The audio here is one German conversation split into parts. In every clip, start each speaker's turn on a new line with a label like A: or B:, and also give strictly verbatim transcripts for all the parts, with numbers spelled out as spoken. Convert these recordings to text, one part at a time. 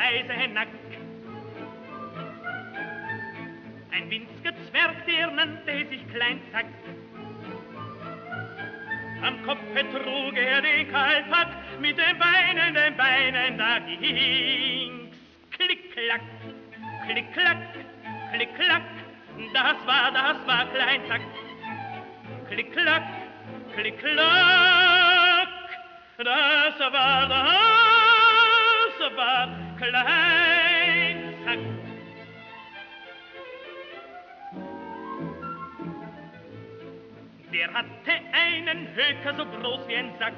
A: leise Nack. Ein winziger Zwerg, der nannte sich Kleinzack. Am Kopfe trug er den Kaltpack, mit den Beinen, den Beinen, da ging's. Klick-Klack, Klick-Klack, Klick-Klack, das war, das war Kleinzack. Klick-Klack, Klick-Klack, das war, das war Kleinzack. Der hatte einen Höker so groß wie ein Sack.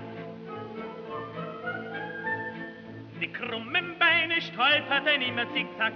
A: Die krummen Beine stolperten immer zickzack.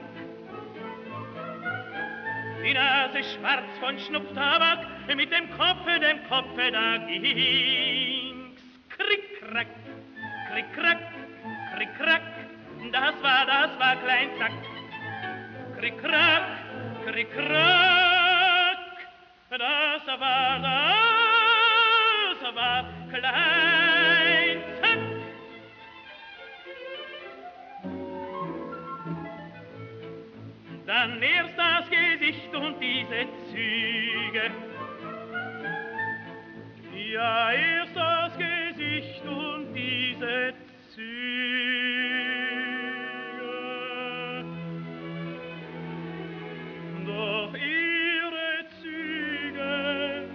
A: Die Nase schwarz von Schnupftabak, mit dem Kopfe, dem Kopfe, da ging's. Krick-Krack, Krick-Krack, Krick-Krack, das war, das war Kleinzack. Krick-Krack, Krick-Krack, das war, das war Kleinzack. Dann erst das Gesicht und diese Züge. Ja, erst das Gesicht und diese Züge. Doch ihre Züge,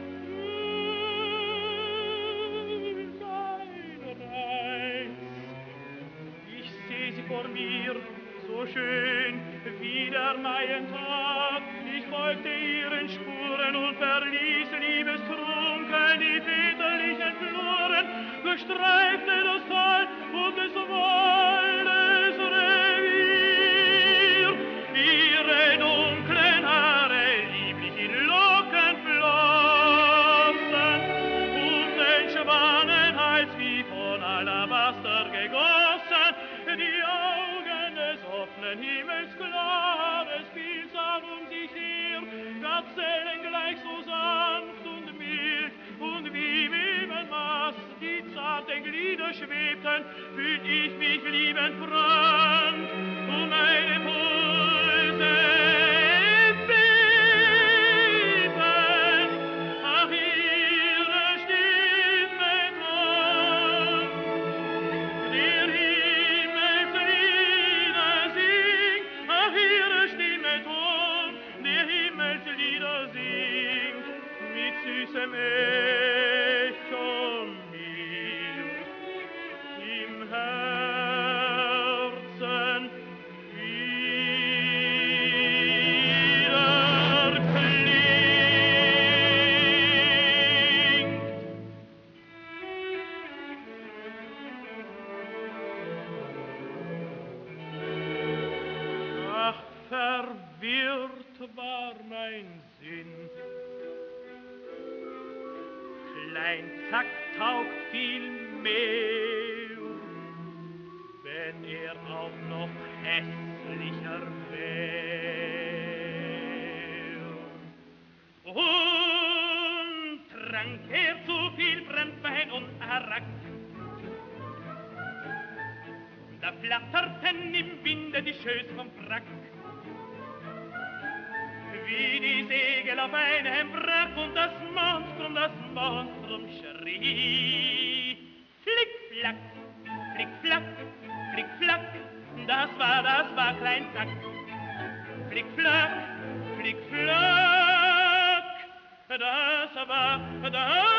A: kein Reiz. Ich seh sie vor mir, so schön wie der Maientag. Ich folgte ihren Spuren und verließ liebestrunken die väterlichen Fluren, durchstreifte das Tal und des Waldes Revier. Ihre dunklen Haare lieblich in Locken flossen und den Schwanenhals wie von Alabaster gegossen. Die Augen des offenen Himmels klares Bild sahen um sich her, Gazellen gleich so sanft und mild, und wie im Ebenmaß die zarten Glieder schwebten, fühlt ich mich liebend fremd, und meine Pulse beben. Ach, ihre Stimme Ton, der Himmelslieder singt, ach, ihre Stimme Ton, der Himmelslieder singt, mit süßem Echo mild im Herzen wieder klingt. Ach, verwirrt war mein Sinn. Kleinzack taugt viel mehr, wenn er auch noch hässlicher wär. Und trank er zu viel Branntwein und Arak, da flatterten im Winde die Schöß vom Frack, wie die Segel auf einem Wrack, und das Monstrum, das Monstrum schrie. Flick-Flack, Flick-Flack, Flick-Flack, das war, das war Kleinzack. Flick-Flack, Flick-Flack, das war, das